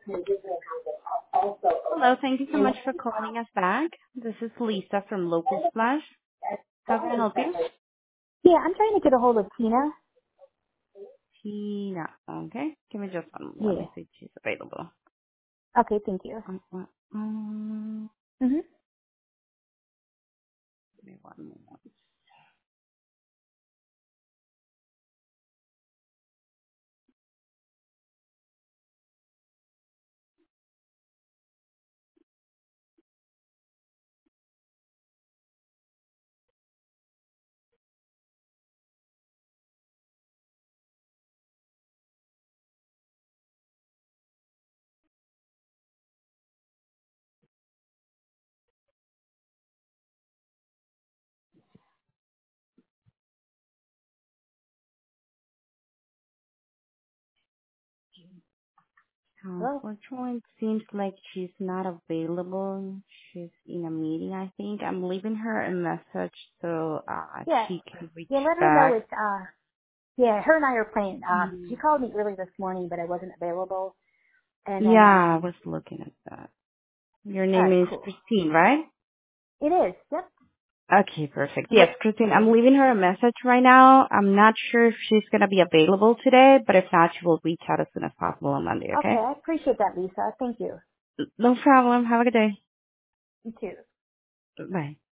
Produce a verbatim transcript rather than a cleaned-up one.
Hello. Thank you so much for calling us back. This is Lisa from Local Splash. How can I help you? Yeah, I'm trying to get a hold of Tina. Tina. Okay. Give me just one. Let Yeah. me see if she's available. Okay, thank you. Um, uh, um, Mhm. give me one moment. Hello. Unfortunately, it seems like she's not available. She's in a meeting, I think. I'm leaving her a message so uh, Yeah. she can reach Yeah, let her know back. it's uh yeah, her and I are playing. Um she Mm. called me early this morning but I wasn't available. And then Yeah, I um was looking at that. Your all name right, is cool. Christine, right? It is. Yep. Okay, perfect. Yes, Christine, I'm leaving her a message right now. I'm not sure if she's going to be available today, but if not, she will reach out as soon as possible on Monday, Okay, okay? I appreciate that, Lisa. Thank you. No problem. Have a good day. You too. Bye.